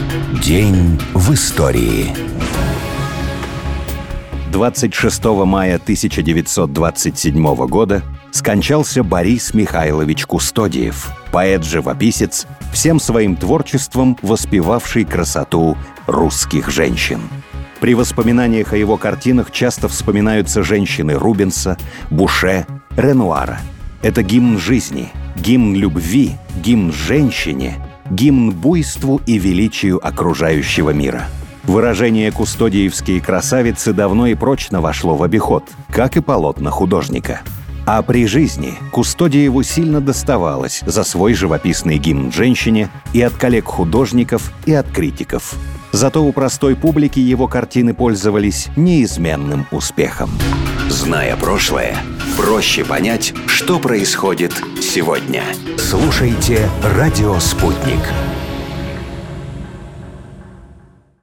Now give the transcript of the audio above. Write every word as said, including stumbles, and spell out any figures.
День в истории. двадцать шестого мая тысяча девятьсот двадцать седьмого года скончался Борис Михайлович Кустодиев, поэт-живописец, всем своим творчеством воспевавший красоту русских женщин. При воспоминаниях о его картинах часто вспоминаются женщины Рубенса, Буше, Ренуара. Это гимн жизни, гимн любви, гимн женщине, гимн буйству и величию окружающего мира. Выражение «кустодиевские красавицы» давно и прочно вошло в обиход, как и полотна художника. А при жизни Кустодиеву сильно доставалось за свой живописный гимн женщине и от коллег-художников, и от критиков. Зато у простой публики его картины пользовались неизменным успехом. Зная прошлое, проще понять, что происходит сегодня. Слушайте «Радио Спутник».